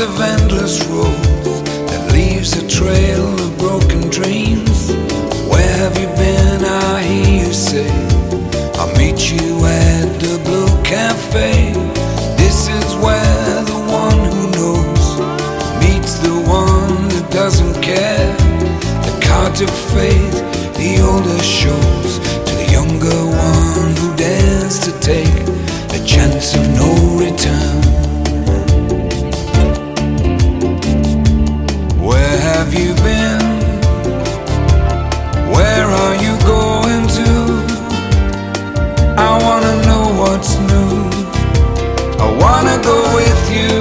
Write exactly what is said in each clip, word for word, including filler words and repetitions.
of endless roads that leaves a trail of broken dreams. Where have you been? I hear you say, I'll meet you at the Blue Cafe. This is where the one who knows meets the one that doesn't care. The cards of fate, the older shows, to the younger one who dares to take a chance of no return. Where have you been? Where are you going to? I wanna know what's new. I wanna go with you.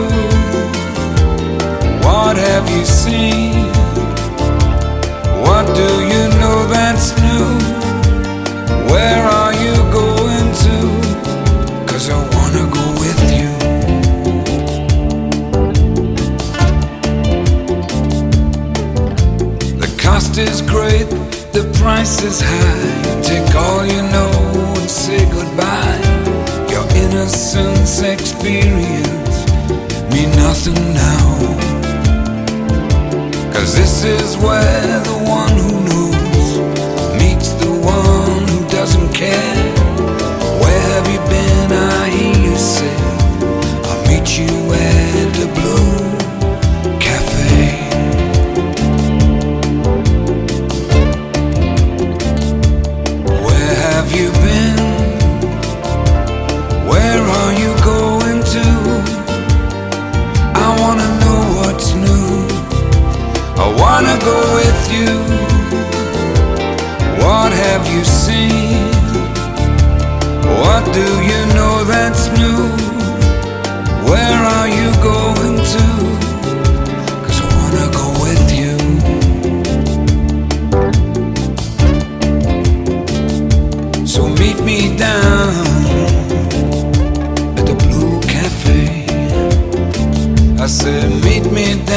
What have you seen? What do you know that's new? Where are you going to? 'Cause I wanna go with you. The cost is great, the price is high. Take all you know and say goodbye. Your innocence experience mean nothing now. 'Cause this is where the one who knows meets the one who doesn't care. Where have you been? I hear you say, I'll meet you at the Blue Cafe. Where have you been? Where are you going to? I wanna know what's new. I wanna go with you. What have you seen? What do you know that's new? Where are you going to? 'Cause I wanna go with you. So meet me down at the Blue Cafe. I said meet me down